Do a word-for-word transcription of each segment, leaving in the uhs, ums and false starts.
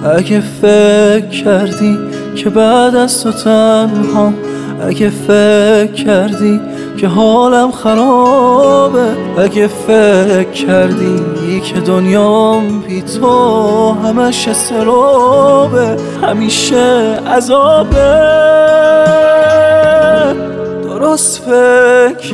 اگه فکر کردی که بعد از تو تنهام، اگه فکر کردی که حالم خرابه، اگه فکر کردی که دنیام بی تو همش استرابه، همیشه عذابه، درست فکر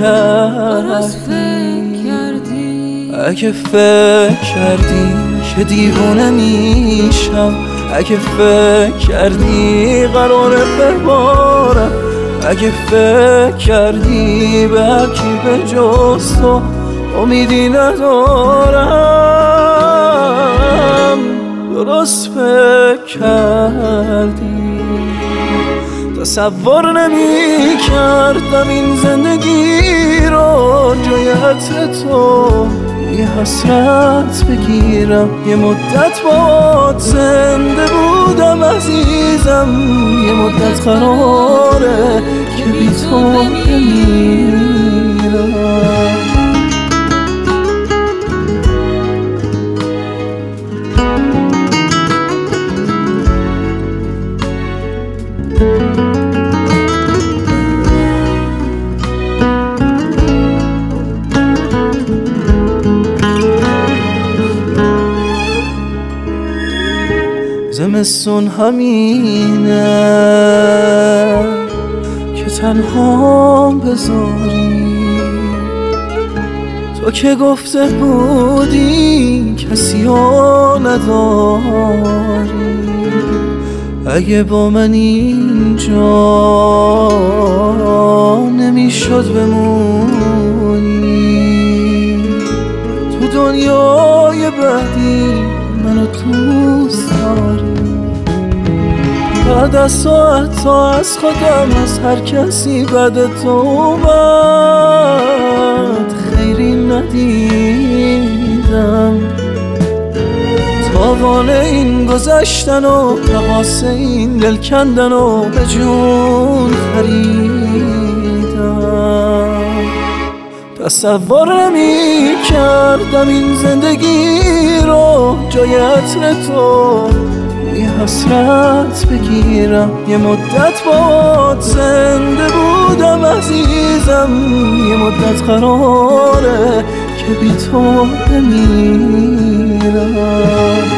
کردی. اگه فکر کردی که دیوانه میشم، اگه فکر کردی قراره ببارم، اگه فکر کردی به هرکی به جز تو امیدی ندارم، درست فکر کردی. تصور نمی کردم این زندگی رو جای عطر تو یه حسرت بگیرم، یه مدت باهات زنده بودم عزیزم، یه مدت قراره که بی تو بمیرم. زمستون همینه که تنها بذاری، تو که گفته بودی کسی رو نداری، اگه با من اینجا نمیشد بمونی، تو دنیای بعدی منو دوست داری. بعد از ساعت تا از خودم از هر کسی بعد تو اومد خیری ندیدم، تاوان این گذشتن و لباس این دل کندن و به جون خریدم. تصور نمی کردم این زندگی رو جای عطر تو یه حسرت بگیرم، یه مدت باهات زنده بودم عزیزم، یه مدت قراره که بی تو بمیرم.